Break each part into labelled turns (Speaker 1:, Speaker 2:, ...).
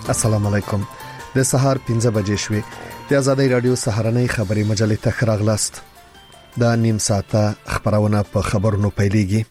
Speaker 1: السلام علیکم. د سهار 5 بجې شوې. د آزادۍ رادیو سهارنۍ خبري مجلې ته خراغلاست. دا نیم ساعته خبرونه په خبرونو پیلېږي.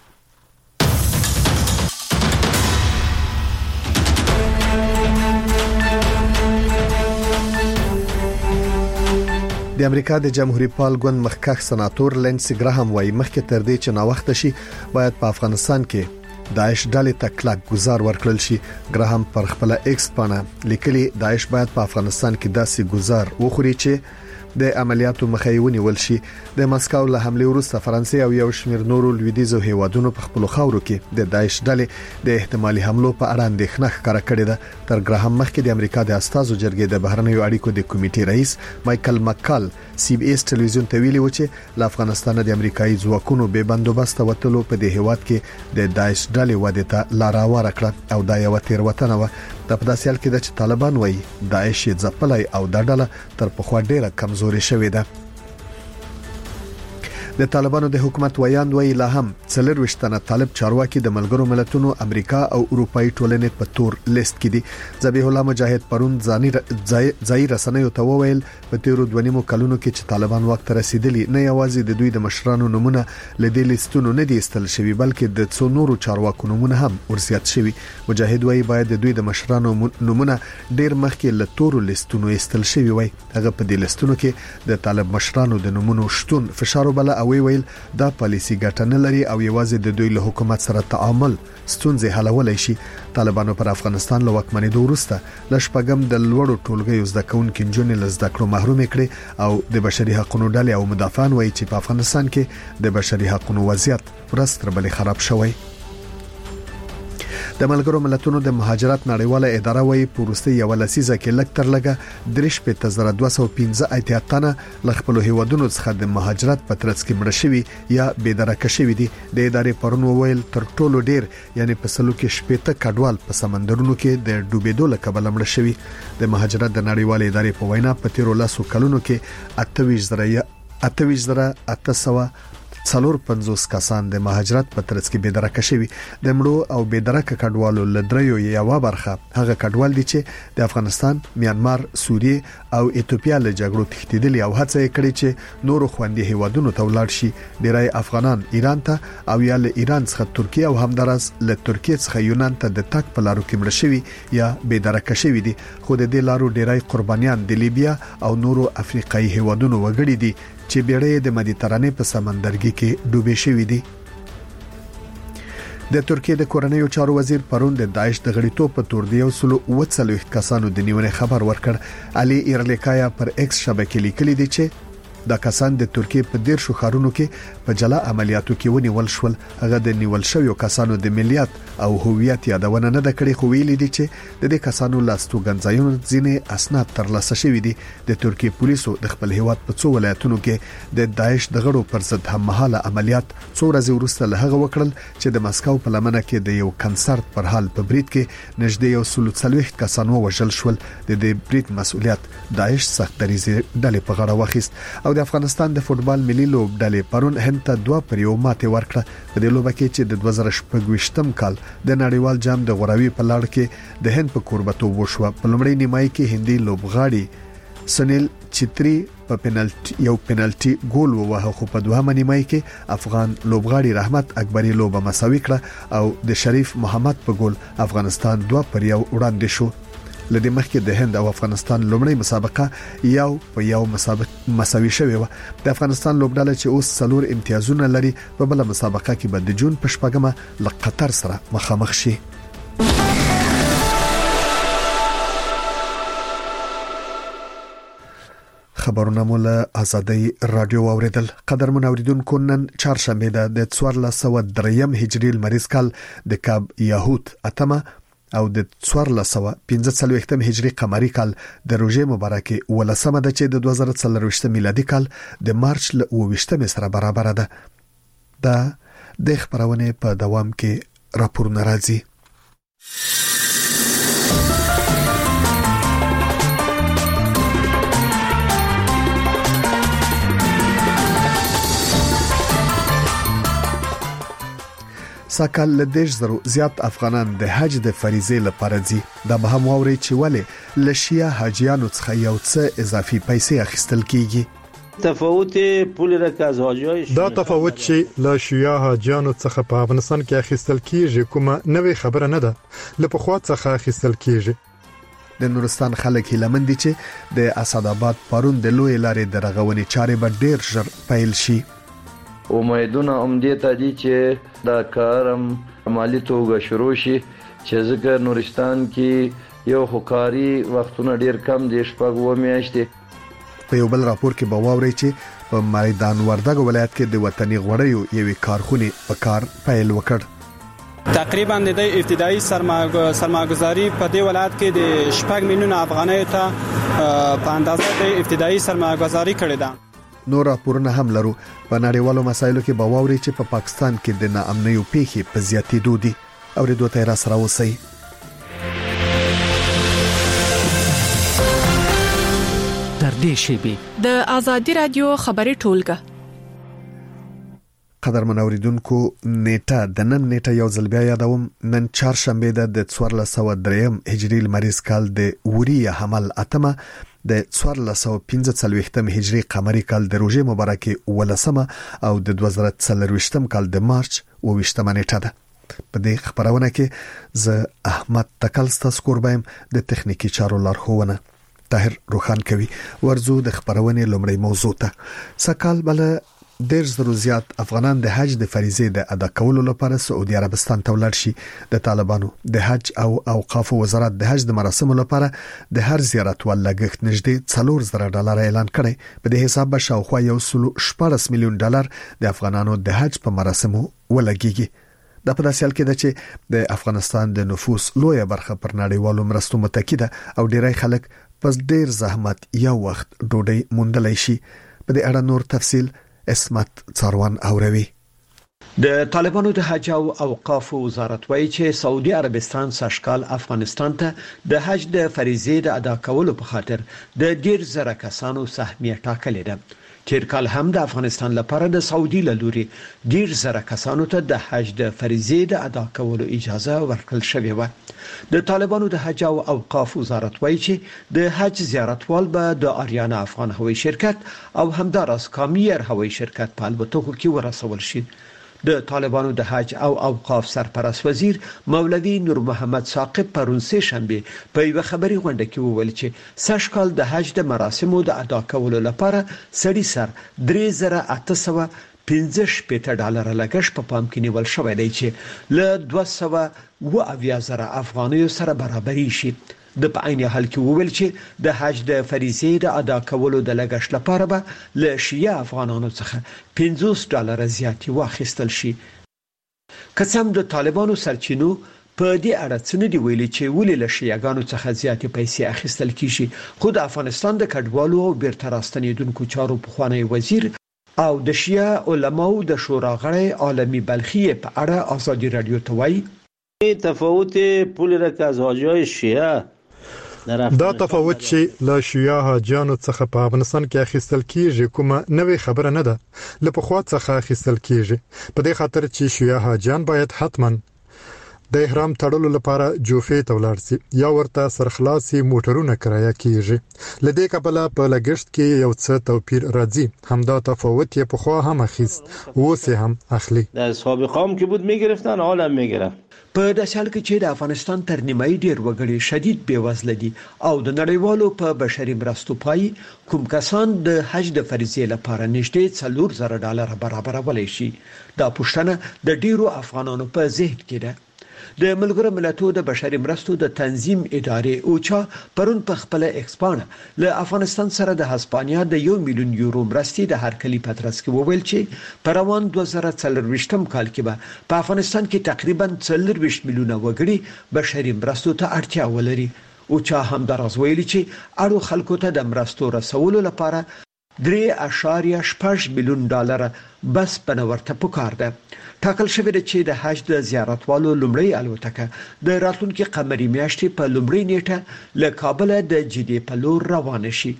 Speaker 1: د امریکا د جمهوریت پال ګوند مخکښ سناتور لینسي ګراهام وايي مخکې تر دې چې نا وخت شي باید په افغانستان کې داعش ډلې ته کلک گزار ورکړل شي. ګراهام پر خپل ایکس باندې لیکلي داعش باید په افغانستان کې داسې گزار وخوري چې د عملیاتو مخایونی ولشي. د مسکو له حمله وروسته فرانسې او یو شمېر نورو لویدیځو هیوادونو په خپل خاورو کې د داعش ډلې د احتمالي حملو په اړه اندېښنه ښکاره کړې ده. تر ګراهام مخکې د امریکا د استازو جرګې د بهرنیو اړیکو د کمیټې رئیس مایکل مکال سی بي اس ټلویزیون ته ویلي و چې له افغانستان د امریکایي ځواکونو به بندوبست وټلو په دې هیواد کې د داعش ډلې وده ته لار هواره کړه او دا یو تیروتنه و. د پداسې حال کې د طالبان وایي داعش یې ځپلای او د ډله تر پخوا ډیره کمزوري شوې ده. د طالبانو د حکومت ویاند وایي لا هم 24 طالب چارواکي د ملګرو ملتونو امریکا او اروپאי ټولنې په تور لیست کې دي. ذبیح الله مجاهد پرون ځای رسنیو ته وویل په تیرو 2.5 کلونو کې چې طالبان وخت رسیدلی نه یوازې د دوی د مشرانو نمونه لدې لیستونو نه دي استل شوی بلکې د څو نورو چارواکو نمونه هم ورزیات شوی. مجاهد وایي باید د دوی د مشرانو نمونه ډیر مخکې له تورو لیستونو استل شوی وای. هغه په دې لیستونو کې د طالب مشرانو د نمونه شتون فشار بل او ویل دا پالیسی ګټه نه لري او یوازې د دوی له حکومت سره تعامل ستونزې حلولای شي. طالبانو پر افغانستان له واکمنۍ وروسته لشپګم د لوړو ټولګیو زده کوونکو نجونې له زده کړو محروم کړي او د بشري حقوقو ډلې او مدافعان وایي چې په افغانستان کې د بشري حقوقو وضعیت ورځ تر بلې خراب شوی. د ملګرو ملتونو د مهاجرت نړیواله اداره وایي په وروستي یو لسیزه کې لږ تر لږه 3215 اتیاتانه لخپل هیوادونو څخه د مهاجرت په ترڅ کې مړ شوی یا بېدرکه شوی دي. د ادارې پرون ویل تر ټولو ډیر یعنی په سلو کې 80 کډوال په سمندرونو کې د ډوبېدو له کبله مړ شوی. د مهاجرت د نړیواله ادارې په وینا په تیرو لاسو کلونو کې 28,850 کسان د مهاجرت په ترڅ کې بېدرکه شوي. د مړو او بېدرکه کډوالو لدریو یو برخه هغه کډوال دي چې د افغانستان، میانمار، سوریه او ایتوپیا له جګړو تښتیدلي او هڅه یې کړې چې نورو خوندې هیوادونو ته ولاړ شي. ډیری افغانان ایران ته او یا له ایران څخه ترکیه او همدارس له ترکیه څخه یونان ته د تک په لارو کې مړ شوي یا بېدرکه شوي دي. خو د دې لارو ډیری قربانیان د لیبیا او نورو افریقایي هیوادونو وګړي دي چې بیړۍ د مدیترانې په سمندرګي کې ډوبې شوې دي. د ترکیه د کورنیو چارو وزیر پرون د داعش د غړیتوب په تور دی 140 کسانو د نیونې خبر ورکړ. علي ایرلیکایا پر ایکس شبکې لیکلي دي چې دا کسان د ترکیه په 10 ښارونو کې په جلا عملیاتو کې ونیول شول. هغه د نیول شویو کسانو د ملیت او هویت یادونه نه د کړې خو ویلي دي چې د دې کسانو لاستوګنځایونو ځینې اسناد ترلاسه شوي دي. د ترکیه پولیسو د خپل هیواد په څو ولایتونو کې د داعش د غړو پر ضد هممهاله عملیات څو ورځې وروسته له هغه وکړل چې د مسکو په لمنه کې د یو کنسرت پر حال په برید کې نږدې 140 کسان وژل شول. د دې برید مسؤلیت داعش سخت دریځ ډلې په غاړه واخیست. او د افغانستان د فوتبال ملي لوبډلې پرون هند ته 2 پر 1 ماته ورکړه. په دې لوبه کې چې د 2016م کال د نړیوال جام د غوراوي په لړ کې د هند په کوربتوب وشو. په لومړۍ نیمایي کې هندي لوبغاړي سنیل چتری په پنالټي ګول ووهه خو په دوهمه نیمایي کې افغان لوبغاړي رحمت اکبري لوبه مساوي کړه او د شریف محمد په ګول افغانستان 2 پر 1 وړاندې شو. لدې مخکې د هند او افغانستان لومړی مسابقه یو په یو مساوي شوې و. د افغانستان لوبډله چې اوس 4 امتیازونه لري په بل مسابقه کې به د جون په 8مه له قطر سره مخامخ شي. خبرونه مول آزادۍ رادیو اوریدل. قدرمن اوریدونکو نن چهارشنبه ده د 1403 هجری لمریز کال د کاب یاهوت اتمه او د 1445 هجری قمری کال د روزه مبارکه ولسمه ده چې د 2023 میلادي کال د مارچ ل 28 سره برابر ده. د خبرونه په دوام کې راپور ناراضي. ساکال له 10,000 زیات افغانان د حج د فریضې لپاره ځي. دا به هم واوري چې ولې له شیعه حاجیانو څخه یو څه اضافي پیسې اخیستل کیږي.
Speaker 2: تفاوت پول رکاز حاجیای
Speaker 3: دا تفاوت چې له شیعه حاجیانو څخه په افغانستان کې اخیستل کیږي کومه نوې خبره نه ده، له پخوا څخه اخیستل کیږي.
Speaker 1: د نورستان خلک هیلمن دي چې د اسد آباد پرون د لوی لارې د رغونې چارې به ډیر ژر پیل شي.
Speaker 4: امیدونه دې ته دي چې دا کارم عملی توګه شروع شي، چې ځکه نورستان کې یو حکاري وختونه ډیر کم دي، شپږ و میاشتې.
Speaker 1: په یو بل راپور کې به واوري چې په میدان وردګ ولایت کې د وطني غوړیو یوې کارخونې په کار پیل وکړ.
Speaker 5: تقریبا د ابتدایي سرمایه‌گذاری په دې ولایت کې د 6 میلیون افغانۍ ته په اندازه د ابتدایي سرمایه‌گذاری کړې ده.
Speaker 1: نور راپورونه هم لرو. په نړیوالو مسایلو کې به واوري چې په پاکستان کې د ناامنیو پیښې په زیاتېدو دي. اوریدو ته را سره اوسئ.
Speaker 6: تر دې شیبې د ازادي رادیو خبري ټولګه.
Speaker 1: قدرمن اوریدونکو، نیټه د نن نیټه یو ځل بیا یادوم. نن چهارشنبه ده د 1403 هجری لمریز کال د وریه حمل اتمه د 1445 هجری قمری کال د روزه مبارکه ولسمه او د 2023 کال د مارچ 28 نیټه ده. په دې خبرونه کې ز احمد تکلستا سکوربایم د تخنیکی چارو لارښوونه طاهر روخان کوي. ورزو د خبرونه لومړی موضوع ته. سکال بل 10,000 زیات افغانان د حج د فریضې د ادا کولو لپاره سعودي عربستان ته ولاړ شي. د طالبانو د حج او اوقاف وزارت د حج د مراسمو لپاره د هر زیارت ول لګښت نږدې $4,000 اعلان کړي. په دې حساب به شاوخوا $14 میلیون د افغانانو د حج په مراسمو ولګيږي. دا په داسې حال کې ده چې د افغانستان د نفوس لویه برخه پر نړیوالو مرستو متکی ده او ډیری خلک پس ډیر زحمت یو وخت ډوډۍ موندلای شي. په دې اړه نور تفصیل اسمت څاروان اوروي.
Speaker 7: د طالبانو د حج او اوقاف وزارت وایي چې سعودي عربستان سشکال افغانستان ته د حج د فریضې د ادا کولو په خاطر د 10,000 کسانو سهمیه ټاکلې ده. تیر کال هم د افغانستان لپاره د سعودي لوري 10,000 کسانو ته د حج د فریضې د ادا کولو اجازه ورکړل شوې و. د طالبانو د حج او اوقاف وزارت وایي چې د حج زیارتوال به د آریانا افغان هوایي شرکت او همداراز کامیر هوایي شرکت په الوتکو کې ورسول شي. د طالبانو د حج او اوقاف سرپرست وزیر مولوی نور محمد ثاقب پرون سه شنبه په یو خبري غونډه کې وویل چې سشکال د حج د مراسمو د ادا کولو لپاره سړي سر $3,815 لګښت په پام کې نیول شوی دی چې له 200,000 افغانیو سره برابرۍ شي. د په عین حال کې وویل چې د حج د فریضې د ادا کولو د لګښت لپاره به له شیعه افغانانو څخه $50 زیاتې واخیستل شي. قسم د طالبانو سرچینو په دې اړه څه نه دی ویلي چې ولې له شیعاګانو څخه زیاتې پیسې اخیستل کیږي. خو د افغانستان د کډوالو او بیرته راستنیدونکو چارو پخوانی وزیر او د شیعه علماو د شورا غړی عالمی بلخی په اړه ازادي رادیو ته وایي
Speaker 2: تفاوت پول رکاز حاجیای شیعه
Speaker 3: دا تفاوت چې له شیعه حاجیانو څخه په افغانستان کې اخیستل کیږي کومه نوې خبره نه ده، له پخوا څخه اخیستل کیږي. په دې خاطر چې شیعه حاجیان باید حتماً د احرام تړلو لپاره جوفې ته ولاړ شي یا ورته سرخلاصي موټرونه کرایه کیږي. لدې کبله په لګښت کې یو څه توپیر راځي. همدا تفاوت یې په خوا هم اخیست اوس هم اخلي.
Speaker 2: در سابقام که بود میگرفتن حالا میگرفت.
Speaker 7: په داسې حال کې چې د افغانستان تر نیمایي ډیر وګړي شدید بیوزله دي او د نړیوالو په بشري مرستو پای کوم کسان د حج د فریضې لپاره نږدې $4,000 برابرولای شي. دا پوښتنه د ډیرو افغانانو په ذهن کې ده. د ملګرو ملتونو د بشري مرستو د تنظیم ادارې اوچا پرون په خپل ایکسپانه له افغانستان سره د هسپانیا د €1,000,000 مرستې د هرکلی پترس کې وویل چې په روان 2024 کال کې به په افغانستان کې تقریبا 40 میلیونه وګړي بشري مرستو ته اړتیا ولري. اوچا هم دراز ویلي چې اړو خلکو ته د مرستو رسولو لپاره $3.6 میلیون بس پنورته پکار ده. ټاکل شوی دی چې د حج د زیارتوالو لومړی الوتکه د راتلونکي قمري میاشتې په لومړۍ نیټه له کابل د جدې په لور روانه شي.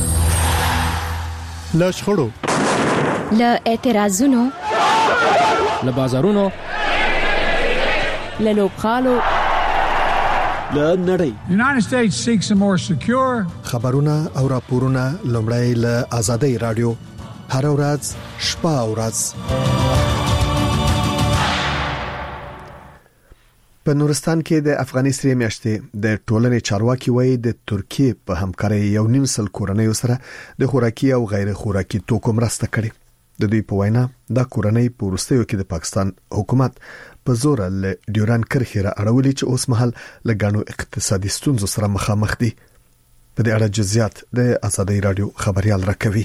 Speaker 6: له شخړو، له اعتراضونو
Speaker 8: له بازارونو،
Speaker 6: له لوبغالو،
Speaker 7: له نړۍ.
Speaker 9: United States seeks a more secure.
Speaker 1: خبرونه او راپورونه لومړی له آزادۍ رادیو هر ورځ شپه او ورځ. په نورستان کې د افغاني سری میاشتې د ټولنې چارواکي وایي د ترکیه په همکارۍ 1.5 کورنۍ سره د خوراکي او غیر خوراکي توکو مرسته کړې. د دوی په وینا دا کورنۍ په وروستیو کې د پاکستان حکومت په زور له ډیوران کرښې را اړولې چې اوس مهال له غنو اقتصادي ستونزو سره مخامخ دي. په دې اړه جزئیات د آزادۍ رادیو خبريال راکوي.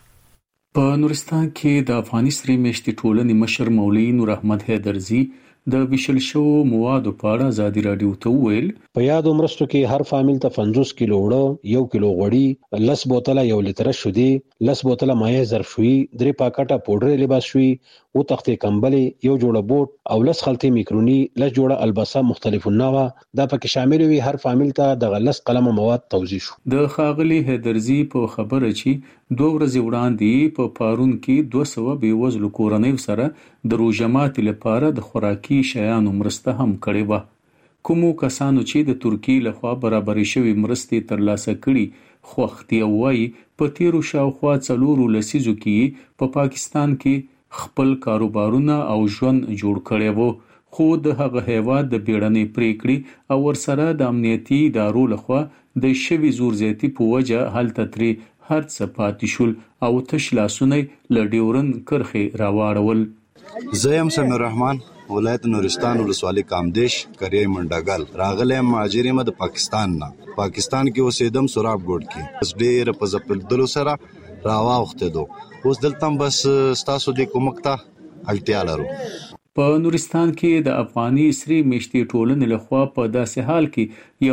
Speaker 10: په نورستان کې د افغاني سری میاشتې ټولنې مشر مولوي نور احمد حیدرزي د ویشل شو موادو په اړه آزادۍ رادیو ته وویل
Speaker 11: په یادو مرستو کې هر فامیل ته 50 کیلو وړو، 1 کیلو غوړي، 10 بوتله 1 لیټر شودي، 10 بوتله مایع ظرف شوي، 3 پاکټه پودر لباس شوي، او تختې کمبلې، 1 جوړه بوټ او 10 خلطې میکروني، 10 جوړه الباسه مختلفو نوع دا پکې شامل وي. هر فامیل ته د 10 قلمه مواد توزیع شو.
Speaker 10: د خاغلی حیدرزي په خبره چې 2 ورځې وړاندې په پارون کې 200 بیوزلو کورنۍ سره د روزمات لپاره د خوراکي شیانو مرسته هم کړې و. کومو کسانو چې د ترکیه لخوا برابرې شوی مرستې ترلاسه کړي خو اختیاوي په تیرو شاوخوا 4 لسیزو کې په پاکستان کې خپل کاروبارونه او ژوند جوړ کړي وو، خو د هغه هیواد د بیړنۍ پریکړې او ورسره د امنیتي ادارو لخوا د شوی زور زیاتی په وجه هلته ترې هر څه پاتې شول او تش لاسونه له ډیورن کرښې راواړول.
Speaker 12: زیم سمیر الرحمن، ولایت نورستان ولسوالۍ کامدیش، قریه منډاګل. راغلی مهاجر یم د پاکستان نه. پاکستان کې اوسېدم سوراب ګوډ کې. بس ډېر په ځپلدلو سره راواوښتېدو. اوس دلته بس ستاسو د کومک ته اړتیا لرو.
Speaker 10: په نورستان کې د افغاني سری میاشتې ټولنې لخوا په داسې حال کې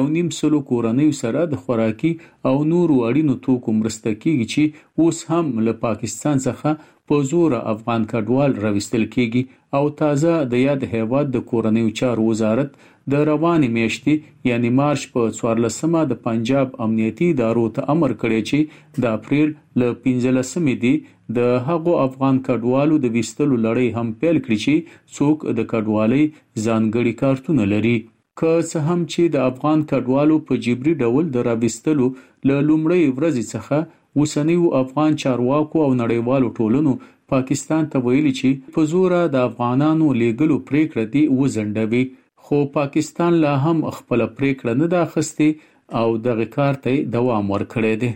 Speaker 10: 1.5 کورنۍ سره د خوراکي او نورو اړینو توکو مرسته کیږي چې اوس هم له پاکستان څخه په زور افغان کډوال راوستل کیږي. او تازه د یاد هیواد د کورنیو چارو وزارت د روانې میاشتې یعنی مارچ په 14مه د پنجاب امنیتي ادارو ته امر کړی چې د اپریل له 15مې دی د هغو افغان کډوالو د وستلو لړۍ هم پیل کړي چې څوک د کډوالۍ ځانګړي کارتونه لري. که څه هم چې د افغان کډوالو په جبري ډول د راوستلو له لومړۍ ورځې څخه اوسنیو افغان چارواکو او نړیوالو ټولنو پاکستان ته ویلي چې په زور د افغانانو لیږلو پریکړه دی وزندوي، خو پاکستان لا هم خپل پریکړه نه ده اخیستې او دغه کار ته دوام ورکړی دی.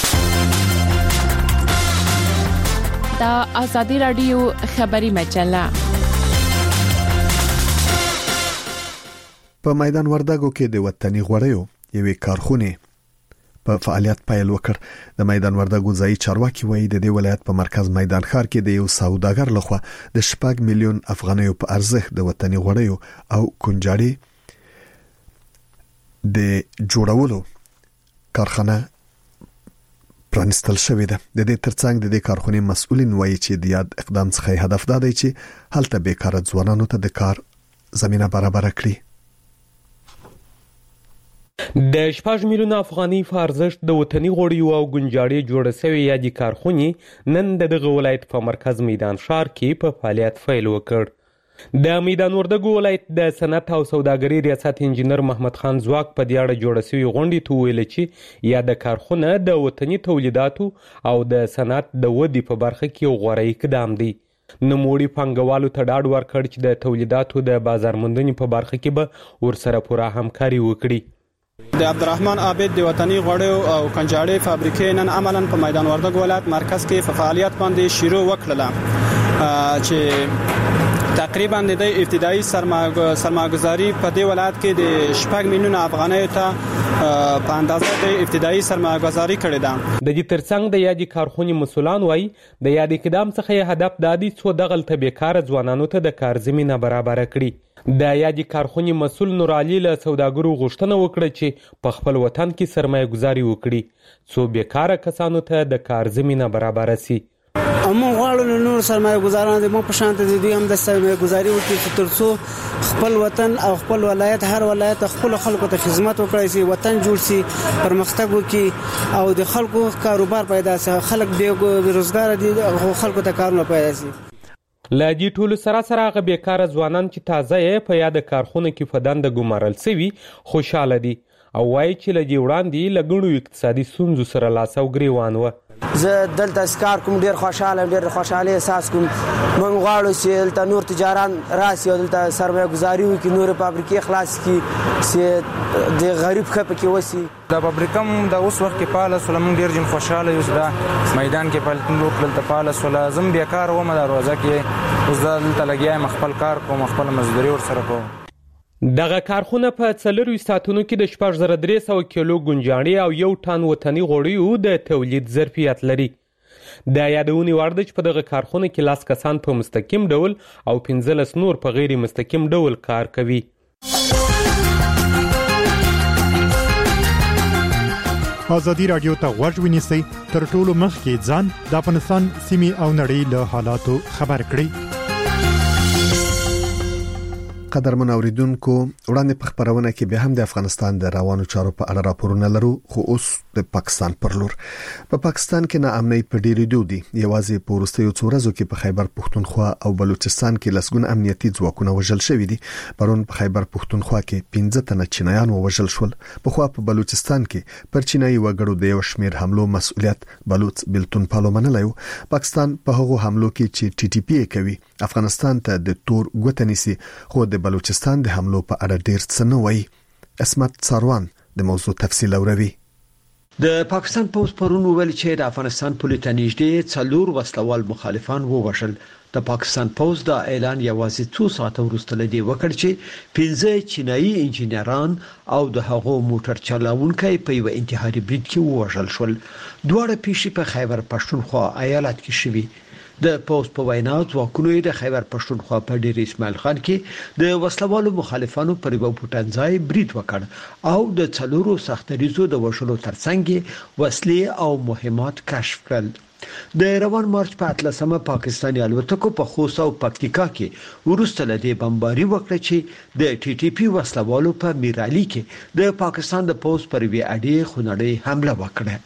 Speaker 6: دا آزادی رادیو خبری مجله.
Speaker 1: په میدان وردګو کې د وطني غوړیو یوې کارخونه په فعالیت پیل وکړ. د میدان وردګو ځای چارواکي وایي د دې ولایت په مرکز میدان ښار کې د یو سوداګر لخوا د 6 میلیون افغانیو په ارزښت د وطني غوړیو او کنجاړي د جوړولو کارخانه پرانستل شوې ده. د دې ترڅنګ د دې کارخونې مسؤلین وایي چې د یاد اقدام څخه هدف دا دی چې هلته بیکاره ځوانانو ته د کار زمينه برابر کړي.
Speaker 13: د 6 میلیون افغاني په ارزښت د وطني غوړیو او ګنجاړي جوړ شوی یادي کارخونې نن دغه ولایت په مرکز میدان ښار کې په فعالیت پیل وکړ. د میدان وردګو ولایت د صنعت او سوداګرۍ ریاست انجنیر محمد خان زواک په دې اړه جوړ شوی غونډې ته ویل چې یاد کارخونه د وطني تولیداتو او د صنعت د ودې په برخه کې غوړی اقدام دی. نوموړي پانګوالو ته ډاډ ورکړ چې د تولیداتو د بازار موندنې په برخه کې به ورسره پوره همکاري وکړي.
Speaker 5: د عبدالرحمن عابد د وطني غوړیو او کنجاړي فابریکې نن عملاً په میدان وردګ ولایت مرکز کې په فعالیت باندې شروع وکړه چې تقریبا د ابتدایي سرمایه‌گذاري په دې ولایت کې د 6 میلیون افغانیو ته په اندازه د ابتدایي سرمایه‌گذاري کړې ده.
Speaker 13: د دې ترڅنګ د یادي کارخونې مسولان وایي د یادي اقدام څخه هدف دادی څو دغل ته بیکاره ځوانانو ته د کار زمينه برابر کړي. د یادي کارخونې مسول نور علي له سوداګرو غوښتنه وکړه چې په خپل وطن کې سرمایه‌گذاري وکړي څو بیکاره کسانو ته د کار زمينه برابر شي.
Speaker 14: امو غواړو نور سرمایه‌گذاران د مو په شان ته دوی هم د سرمایه‌گذاري وکړي ترڅو خپل وطن او خپل ولایت هر ولایت خپل خلکو ته خدمت وکړي چې وطن جوړ شي، پرمختګ وکړي او د خلکو کاروبار پیدا شي. خلک بې روزګار دي او خلکو ته کارونه پیدا شي.
Speaker 13: لاجی ټولو سره هغه بیکاره ځوانان چې تازه یې په یاد کارخونه کې په دنده ګمارل شوي خوشاله دي او وایي چې له دې وړاندې له ګڼو اقتصادي ستونزو سره لاس او ګریوان وه.
Speaker 14: زه دلته کار کوم، ډېر خوشاله احساس کوم. موږ غواړو چې دلته نور تجاران راسي او دلته سرمایه ګزاري وکړي، نور فابریکې خلاص کړي چې د غریب ښه پکې وسي.
Speaker 8: دا فابریکه هم د اوس وخت کې فعاله شوله، موږ ډېر جن خوشاله یو چې دا میدان کې فعالیتونه وکړل ته فعاله شوله. زه هم بیکاره وم د روزه کې، اوس دلته لګیا یم، خپل کار کوم، خپله مزدوري ورسره کوم.
Speaker 13: دغه کارخونه په 4 ساعتونو کې د 6300 کیلو ګنجاڼي او 1 ټن وطني غوړیو د تولید ظرفیت لري. د یادونې وړ ده چې په دغه کارخونه کې 10 کسان په مستقیم ډول او 15 نور په غیر مستقیم ډول کار کوي.
Speaker 3: ازادي رادیو ته غوږ ونیسئ، تر ټولو مخکې ځان د افغانستان سیمې او نړۍ له حالاتو خبر کړئ.
Speaker 1: قدرمن اوریدونکو، وړاندې په خبرونه کې به هم د افغانستان د روانو چارو په اړه راپورونه لرو، خو اوس د پاکستان پر لور. په پاکستان کې ناامنۍ په ډېرېدو دي. یوازې په وروستیو څو ورځو کې په خیبر پښتونخوا او بلوچستان کې لسګون امنیتي ځواکونه وژل شوي دي. پرون په خیبر پښتونخوا کې 15 تنه چینایان وژل شول. په خوا په بلوچستان کې پر چینایي وګړو د یو شمېر حملو مسؤلیت بلوچ بلتون پالو منلای. پاکستان په هغو حملو کې چې ټي ټي پی کوي افغانستان ته د تور ګوتنی سي، خو د بلوچستان د حملو په اړه ډیر څه نه وایي. اسمت ساروان د موضوع تفصیل اوروي.
Speaker 7: د پاکستان پوز پرون ویل چې د افغانستان پولیس نږدې 4 وسلوال مخالفان ووژل. د پاکستان پوز دا اعلان یوازې 2 ساعت وروسته لدی وکړ چې 15 چینایي انجینران او د هغو موټر چلاونکي په یو انتحاري برید کې ووژل شول. دوه پیښې په خیبر پښتونخوا ایالت کې شوي. د پوز په وینا ځواکونو د خیبر پښتونخوا په ډیر اسماعیل خان کې د وسلوالو مخالفانو پر یو پټنځای برید وکړ او د 4 سختریزو د وشلو ترڅنګ وسلې او مهمات کشف کړل. د روان مارچ په 13مه پاکستاني الوتکو په خوست او پکتیکا کې ورسته لدی بمباري وکړه چې د ټي ټي پی وسلوالو په میرالي کې د پاکستان د پوز پر وی اډي خونړی حمله وکړه.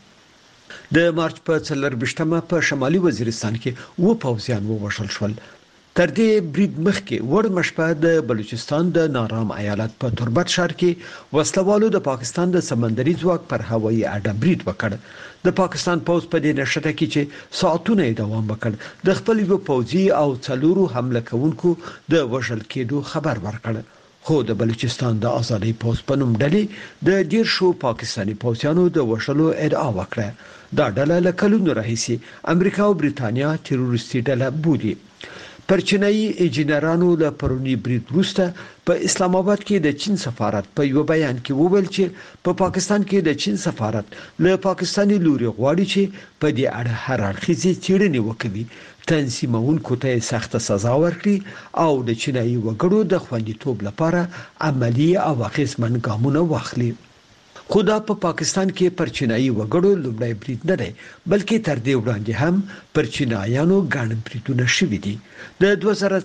Speaker 7: د مارچ په 24مه په شمالي وزیرستان کې و پوځیان ووژل شول. تر دې برید مخکې ورمشپه د بلوچستان د نارام ایالت په تربت ښار کې وسلوالو د پاکستان د سمندري ځواک پر هوایي اډه برید وکړ. د پاکستان پوز په دې نشته کې چې ساعتونه دوام وکړ د خپل یو پوځي او 4 حمله کوونکو د وژل کېدو خبر ورکړ. خو د بلوچستان د آزادۍ پوز په نوم ډلې د ډیر شو پاکستاني پوځیانو د وژلو ادعا وکړه. دا ډله له کلونو راهیسي امریکا او بریتانیا تروریستي ډله بولي. پر چینایي انجینرانو له پرونی برید وروسته په اسلام آباد کې د چین سفارت په یو بیان کې وویل چې په پاکستان کې د چین سفارت له پاکستاني لوري غواړي چې په دې اړه هر اړخیزه څېړنې وکړي، تنظیمونکو ته سخت سزا ورکړي او د چینایي وګړو د خوندیتوب لپاره عملی او اغیزمن ګامونه واخلي. خدا په پاکستان کې پر چینایي وګړو لومړی برید نه دی، بلکې تر دې وړاندې هم پر چینایانو ګڼ بریدونه شوي دي. د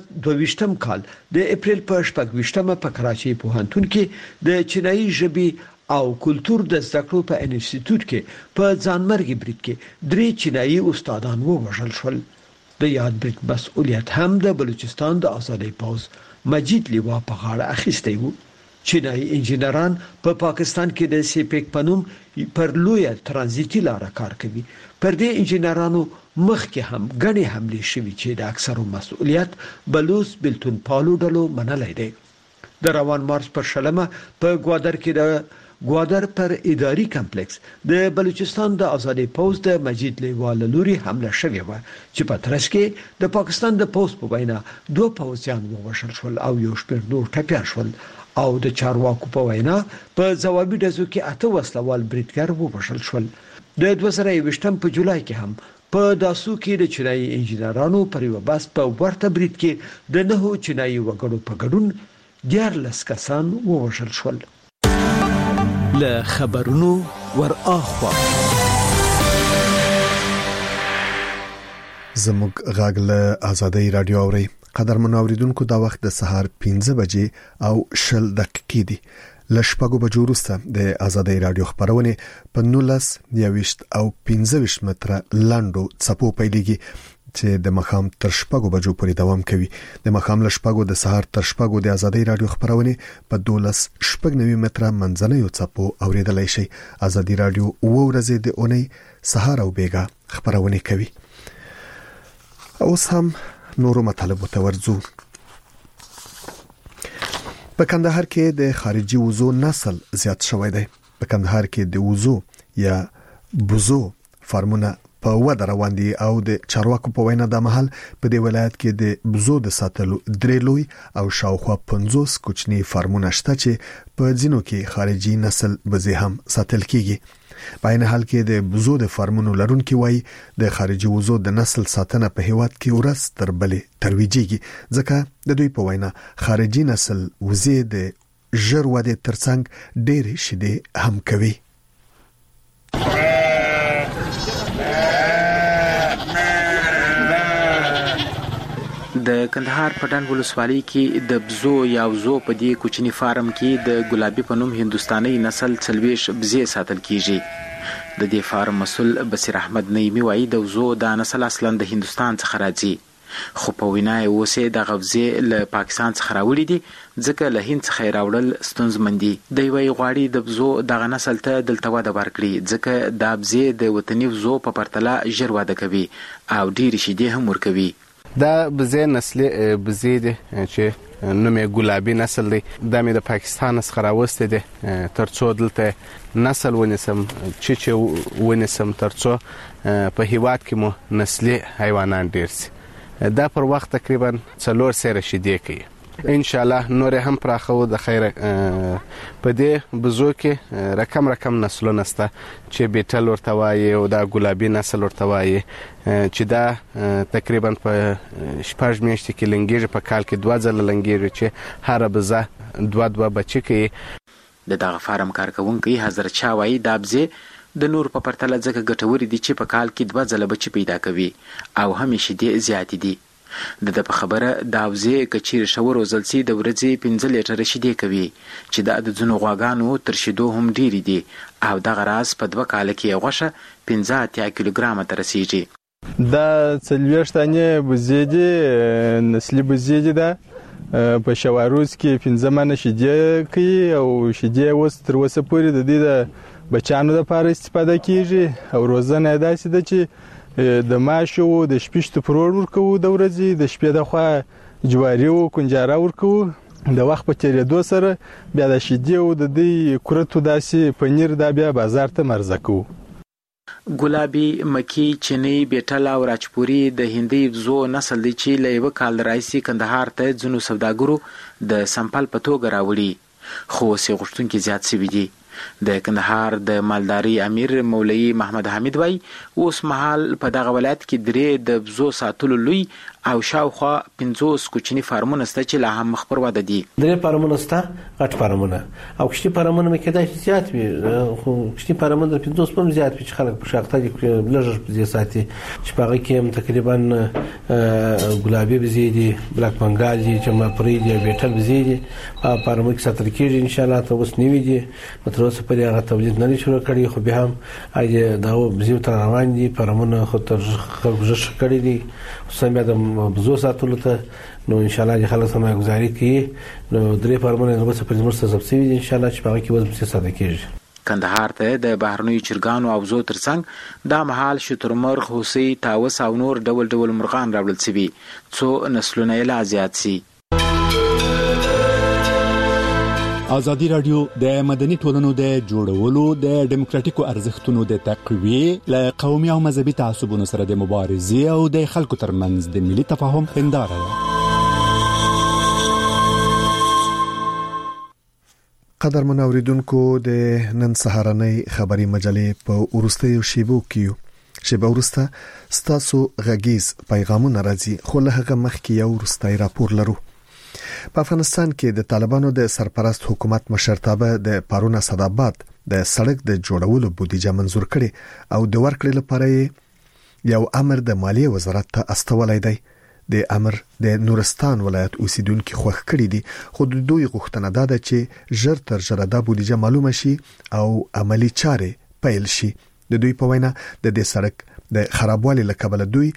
Speaker 7: 2022م کال د اپریل په 28مه په کراچۍ پوهنتون کې د چینایي ژبې او کلتور د زده کړو په انسټیټیوټ کې په ځانمرګي برید کې 3 چینایي استادان ووژل شول. د یاد برید مسؤلیت هم د بلوچستان د آزادۍ پوز مجید لیوا په غاړه اخیستی و. چینایي انجینران په پاکستان کې د سیپیک پنوم پر لوی ترانزیتي لار کار کوي. پر دې انجینرانو مخکې هم غني حمله شوي چې د اکثرو مسؤلیت بلوچ بلتون پالو ډلو منلای دی. د روان مارچ پر شلمه په ګوادر کې د ګوادر پر اداري کمپلیکس د بلوچستان د آزادۍ پوز د مجید لیوا لوري حمله شوې و چې په ترڅ کې د پاکستان د پوز په وینا 2 پوځیان ووژل شول او یو شمېر نور ټپيان شول او د چارواکو په وینا په ځوابي ډزو کې 8 وسلوال بریدګر ووژل شول. د 2021 په جولای کې هم په داسو کې د چینایي انجینرانو پر یو بس په ورته برید کې د 9 چینایي وګړو په ګډون 14 کسان ووژل شول. له خبرونو ور اخوا
Speaker 1: زموږ غاګ له آزادۍ رادیو اوري. قدرمن اوریدونکو دا وخت د سهار 15 بجې او 10 دقیقې دي. لشپږو بجو وروسته د آزادۍ رادیو خبرونه په 19 او 15 متره لاندو څپو پیلېږي چې د مخام تر 6 بجو پورې دوام کوي. د مخام له 6 د سهار تر 6 د ازادي رادیو خبرونه په 12.9 متره منځنوي چپو اوریدلای شي. ازادي رادیو ورځې د اونۍ سهار او بیګا خبرونه کوي. اوس هم نورو مطالبو ته ورځو. په کندهار کې د خارجي وزو نسل زیات شوی دی. په کندهار کې د وزو یا بوزو فارمونه په وده روان دي او د چارواکو په وینا د محل په دی ولایت کې د بوزو د ساتلو درې لوی او شاوخوا 50 کوچني فارمونه شته چې په ځینو کې خارجي نسل بزې هم ساتل کیږي. په عین حال کې د بوزو د فارمونو لرونکي وای د خارجي وزو د نسل ساتنه په هیواد کې ورځ تر بلې ترویجيږي، ځکه د دوی په وینا خارجي نسل وزې د ژر وده ترڅنګ ډېر شیدې هم کوي.
Speaker 15: د کندهار په ډنډ ولسوالۍ کې د بزو یا وزو په دې کوچني فارم کې د ګلابي په نوم هندستاني نسل څلويش بزې ساتل کیږي. د دې فارم مسول بصیر احمد نعیمی وایي د وزو د نسل اصلا د هندستان څخه راځي، خو په وینا یې اوسه د غوځې له پاکستان څخه راوړي دي ځکه له هند څخه راوړل ستونزمن دي. د وی غواړي د بزو دغه نسل ته دلته وده ورکړي ځکه د بزې د وطني وزو په پرتله ژر واده کوي او ډیر شیدې هم ورکوي.
Speaker 16: دا بزې نسل بزې دي چې نومې ګلابي نسل دی. دا مې د پاکستان څخه راوسته دي ترڅو دلته نسل ونیسم چې ونیسم ترڅو په هیواد کې مو نسلي حیوانات ډیر سي. دا پر وخت تقریبا 4 سره شیدې کوي. ان شاء الله نور هم پراخو د خیره په دې بزو کې رقم نسلونه سته چې بیټل ورته وایي او دا ګلابي نسل ورته وایي چې دا تقریبا په 6 میاشتې کې لنګيږي، په کال کې 2 ځله لنګيږي چې هر بزه 2 بچي کوي.
Speaker 15: د دغه فارم کارکونکي حضرت شاه وایي دا بزې د نور په پرتله ځکه ګټوري دي چې په کال کې 2 ځله بچي پیدا کوي او همیشه دې زیات دي. د په خبره دا وزې کچیر شور وزلسي د ورځې 15 لیټر شیدې کوي چې د ځنو غواګانو تر شیدو هم ډیری دي او دغه راز په 2 کال کې غوښه 15 کیلوګرام ته رسیږي.
Speaker 17: دا څلويشتانه بزې دي، نسلي بزې دي. دا په شواروز کې 15 منه شیدې کوي او شیدې اوس تر اوسه پورې د دې د بچانو لپاره استفاده کیږي او روزانه داسې ده چې د ماشو د شپشت پرور ورکو د ورځې د شپې د خوا جواری او کنجاره ورکو. د وخت په تیریدو سره بیا د شیدې او د دې کورتو داسې پنیر دا بیا بازار ته مرزه کو.
Speaker 15: ګلابي مکی چینی بیټل او راجپوري د هندي وزو نسل دی چې له یو کال راځي کندهار ته ځنو سوداګرو د سمپل په توګه راوړي، خو سي غشتونکو زیات سوي دي. د کندهار د مالداري امیر مولوی محمد حمید وای اوس مهال په دغه ولایت کې درې د بزو ساتلو لوی او شاوخوا 50 کوچني فارمونه سته چې لا هم مخبر واده دي.
Speaker 18: درې فارمونه سته، غټ فارمونه او کوچني فارمونه مې کېدای زیات وي، خو کوچني فارمونه د 50 پم زیات وي چې خلک په شاخته کې لږ بزې ساتي چې په هغه کې تقریبا ګلابي بزې دي، بلاک بنگال دي، چمپري دي، بیټل بزې دي. په فارمو کې ساتل کېږي ان شاء الله. ته اوس نیوي دي تر اوسه پرې هغه تولید نه شروع کړي، خو به هم اې دا بزې تر روان دي. فارمونه خو تر خلک ژر کړي دي سم د بزو ساتلو ته. نو ان شاء الله د خلک سمه گزاري کوي. نو درې فارمونه نو څه پرې مرسته ثبت شي ان شاء الله چې په هغه کې وځي ساده کېږي.
Speaker 15: کندهار ته د بهرنیو چرګانو او زو ترڅنګ دا محل شترمرغ، هوسۍ، تاوس او نور ډول ډول مرغان راوړل شوي څو نسلونه یې لا زیات سي.
Speaker 19: ازادي رادیو د مدني ټولنو د جوړولو د ډیموکراتیکو ارزښتونو د تقویې له قومي او مذهبي تعصبونو سره د مبارزې او د خلکو ترمنځ د ملي تفاهم هنداره ده.
Speaker 1: قدرمن اوریدونکو د نن سهارنۍ خبري مجلې په ورستیو شیبو کې شیبه ورسته ستاسو غږیز پیغامونه راځي، خو له هغه مخکې یو ورستای راپور لرو. په افغانستان کې د طالبانو د سرپرست حکومت مشرتابه د پارون اسداباد د سړک د جوړولو بودیجه منزور کړي او د ورکړې لپاره یو امر د مالیه وزارت ته استولای دی. د امر د نورستان ولایت اوسیدونکو خوښ کړي دي، خو د دوی غوښتنه ده چې ژر تر ژره د بودیجه معلومه شي او عملی چارې پیل شي. د دوی په وینا د دې سړک د خرابوالي لکبل دوی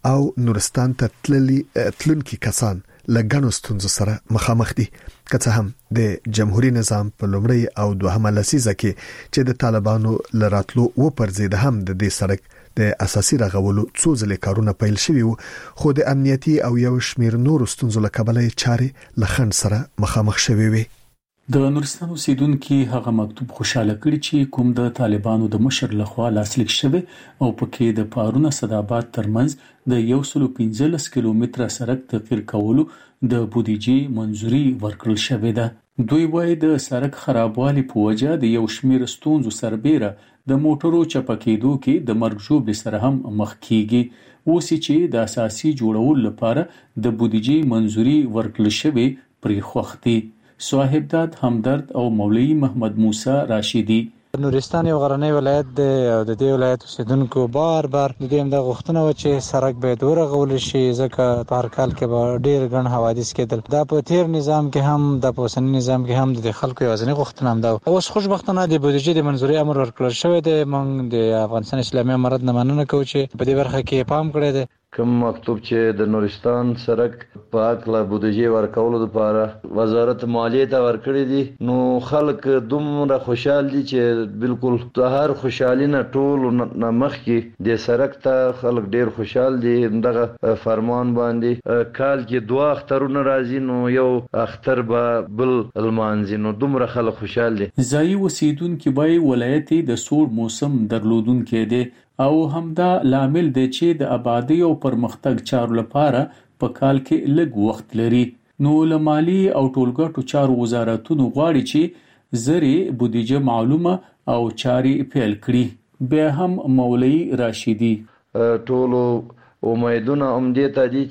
Speaker 1: او نورستان ته تلونکي کسان لګنو ستونزو سره مخامخ دي. که څه هم د جمهوریت نظام په لومړی او دوهمه لسیزه کې چې د طالبانو لراتلو و پر ضد هم د دې سړک د اساسي رغولو څو ځله کارونه پیل شوي وو، خو د امنیتي او یو شمیر نور ستونزو له کبله چارې لخند سره مخامخ شوي وي.
Speaker 10: د نورستان اوسیدونکو هغه مکتوب خوشاله کړي چې کوم د طالبانو د مشر لخوا لاسلیک شوی او پکې د پارونه صدابات ترمنځ د 115 کیلومتره سړک تغییر کولو د بودیجې منځوري ورکړل شوې ده. دوی وايي د سړک خرابوالي په وجه د یو شمیر ستونزو سربېره د موټرو چپکېدو کې د مرګ ژوبلې سره هم مخ کیږي. اوس چې د اساسي جوړولو لپاره د بودیجې منځوري ورکړل شوې پرې خوختي. صاحبداد همدرد او مولوی محمد موسی راشدی
Speaker 20: نورستان یو غرنی ولایت دی او د دې ولایت اوسیدونکو بار د دې د غوښتنه و چې سړک به ورغول شي ځکه په هر کال کې به ډیر ګڼ حوادث کېدل. دا په تیر نظام کې هم د اوسنی نظام کې هم د خلکو یوازینی غوښتنه هم ده. اوس خوشبختانه د بودیجې د منځوري امر ورکړل شوی دی. موږ د افغانستان اسلامي امارت نه مننه کوو چې په دې برخه کې پام کړی دی.
Speaker 4: کوم مکتوب چې د نورستان سړک په اکلا بودیجې ورکولو لپاره وزارت مالیې ته ورکړی دي، نو خلک دومره خوشحال دي چې بالکل د هر خوشحالي نه ټول نمخ کې د سړک ته خلک ډیر خوشحال دي. دغه فرمان باندې کال کې 2 اخترونه راځي، نو یو اختر به بل المانځي، نو دومره خلک خوشحال دي.
Speaker 10: ځایي اوسیدونکو بای ولایت د سوړ موسم درلودونکو دي او همدا لامل دی چې د آبادی او پرمختګ چارو لپاره په کال کې لږ وخت لري. نو لمالي او ټولګټو چارو وزارتونو غواړي چې زری بودیجه معلومه او چاري پیل کړي. بیا هم مولوی راشدی
Speaker 4: ټولو امیدونه دې ته دي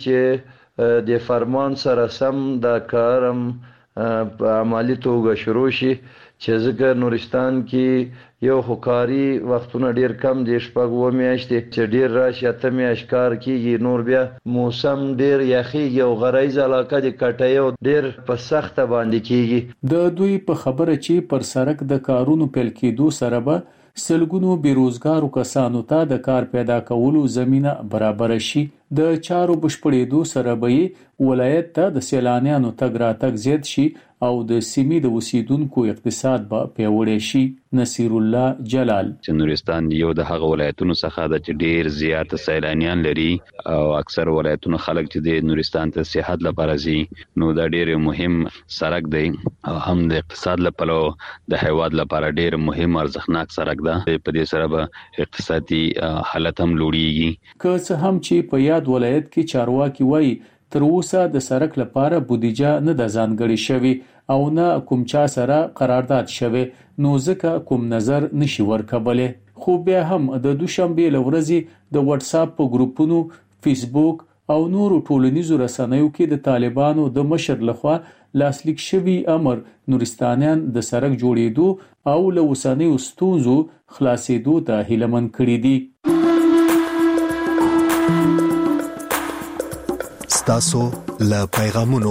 Speaker 4: چې د فرمان سره سم د کارم په عملی توګه شروع شي، چې ځکه نورستان کې یو خکاری وختونه ډیر کم دي، شپږ و میاشتې چې ډیر راشي اته میاشت کار کیږي، نور بیا موسم ډیر یخیږي او غرایز علاقه د کټیو ډیر په سخته باندې کیږي.
Speaker 10: د دوی په خبره چې پر سړک د کارونو پیل کېدو سره به سلګونو بیروزګارو کسانو ته د کار پیدا کولو زمينه برابر شي. د چارو بشپړېدو سره به ولایت ته د سیلانیانو تګ راتګ زیات شي او د سیمې د اوسیدونکو اقتصاد به پیاوړی شي. نصیر الله جلال
Speaker 21: چې نورستان یو د هغه ولایتونو څخه د چې ډیر زیات سیلانیان لري او اکثر ولایتونو خلک چې د نورستان ته سیاحت لپاره ځي، نو دا ډیر مهم سړک دی او هم د اقتصاد لپاره د هیواد لپاره ډیر مهم ارزښتناک سړک ده. په دې سره به اقتصادي حالت هم لوړیږي.
Speaker 10: که څه هم چې په یاد ولایت کې چارواکي وایي تر اوسه د سړک لپاره بودیجه نه د ځانګړي شوی او نه کوم چا سره قرارداد شوی، نو ځکه کوم نظر نشي ورکولی. خو بیا هم د دوشنبه لورځي د واتس اپ په ګروپونو، فیسبوک او نورو ټولنیزو رسنیو کې د طالبانو د مشر لخوا لاسلیک شوی امر نورستانیان د سړک جوړېدو او له اوسنیو ستونزو خلاصېدو ته هیلمن کړي دي.
Speaker 1: تاسو له پیغامونو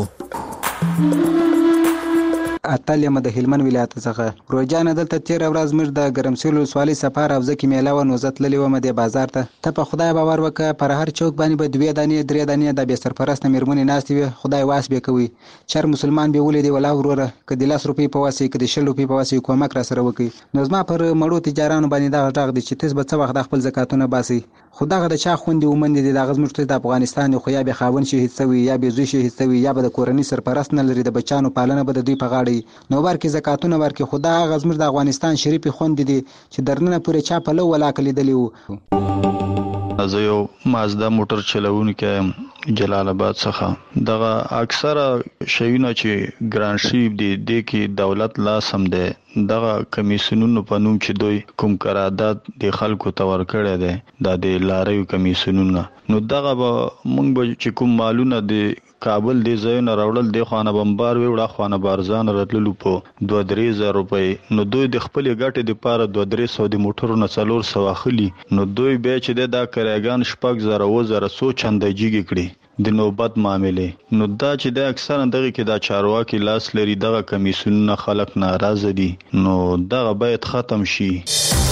Speaker 22: اتلمه د هلمند ولایت څخه روزانه دلته 13 ورځ موږ د ګرمسیر ولسوالۍ سفر او ځکه میله و نو زتللی و مده بازار ته په خدای باور وکړه پر هر چوک باندې به 2 دانې 3 دانې د به سرپرست مېرمنې ناشتي خدای واس به کوي. چر مسلمان به ولې دی ولا وروره کدي 10 روپۍ په واسي کدي 60 روپۍ په واسي کومک را سره وکي. نو زما پر مړو تجارانو باندې دا غټ دي چې تاسو به څه وخت خپل زکاتونه باسي. خدای د چا خوندې ومند دي د غزمرته د افغانستان خو یا به خاون شهید سوي یا به زوی شهید سوي یا به د کورنۍ سرپرست نه لري د بچانو پالنه به د دوی په غاړه نو ورکه زکاتونه ورکه خدا غزمر د افغانستان شریف خوند دي چې درنه پورې چا په لو ولا کلی دلیو.
Speaker 23: زه یو مازدا موټر چلوونکی جلال آباد څخه دغه اکثره شیونه چې ګران شیپ دي د کې دولت لا سم ده دغه کمیسیونونو په نوم چې دوی کوم قرارداد د خلکو تور کړی دی د لارې کمیسیونونو نو دغه مونږ به چې کوم مالونه د کابل دی زین راوړل دی خانه بمبار وړه خانه بارزان راتللو په 2-3 روپۍ نو دوی د خپل ګټې د پاره 2-300 د موټرونو 400 اخلي نو دوی به چې دا کریګان شپږ زره و زره سو چندېږي کړي د نوبت معاملې نو دا چې د اکثر دغه کې دا چارواکي لاس لري دغه کمیسیونونه خلک ناراضه دي نو دغه باید ختم شي.